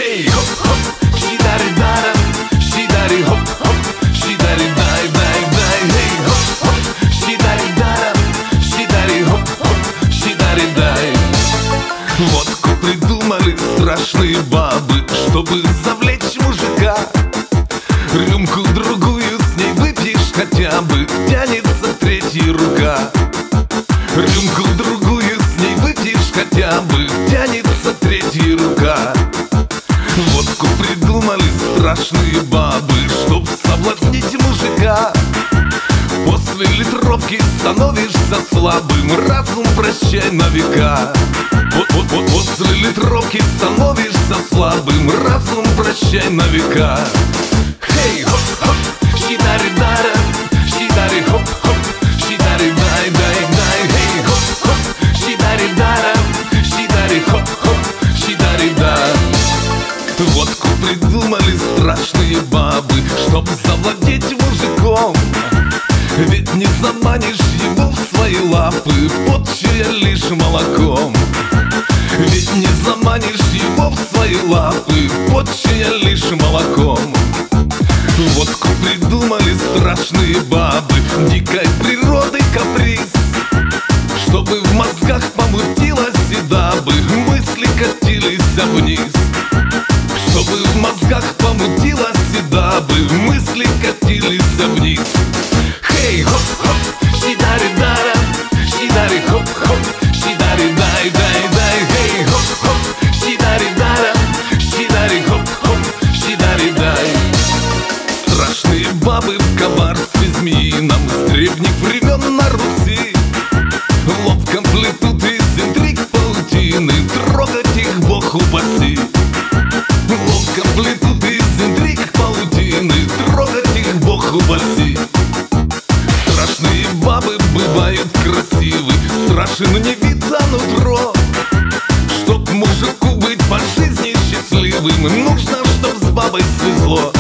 Hey, hop, hop, шидари-дара, шидари-хоп, хоп, шидари-дай, дай, дай. Hey, hop, hop, шидари-дара, шидари-хоп, хоп, шидари-дай. Водку придумали страшные бабы, чтобы завлечь мужика. Рюмку-другую с ней выпьешь хотя бы, тянется третья рука. Рюмку-другую с ней выпьешь хотя бы, тянется третья рука. Водку придумали страшные бабы, чтоб соблазнить мужика. После литровки становишься слабым, разум прощай на века. После литровки становишься слабым, разум прощай на века. Хей, хоп, хоп, шидари-дара, шидари-хоп, хоп, шидари-дай, дай, дай. Хей, хоп, хоп, шидари-дара, шидари-хоп, хоп, шидари-дай. Водку придумали страшные бабы, чтоб завладеть мужиком. Ведь не заманишь его в свои лапы, подчуя лишь молоком. Ведь не заманишь его в свои лапы, подчуя лишь молоком. Водку придумали страшные бабы, дикой природы каприз, чтобы в мозгах помутилось и дабы мысли катились вниз. Чтобы в мозгах помутилось и дабы мысли катились вниз. Хей, хоп, хоп, шидари-дара, шидари-хоп, хоп, шидари-дай, дай, дай. Хей, хоп, хоп, шидари-дара, шидари-хоп, хоп, шидари-дай. Страшные бабы в коварстве змеином с древних времен на Руси ловко плетут из интриг паутины, трогать их Бог упаси. Ловко плетут из интриг паутины, трогать их Бог упаси. Страшные бабы бывают красивы, страшен не вид, а нутро. Чтоб мужику быть по жизни счастливым, нужно, чтоб с бабой свезло.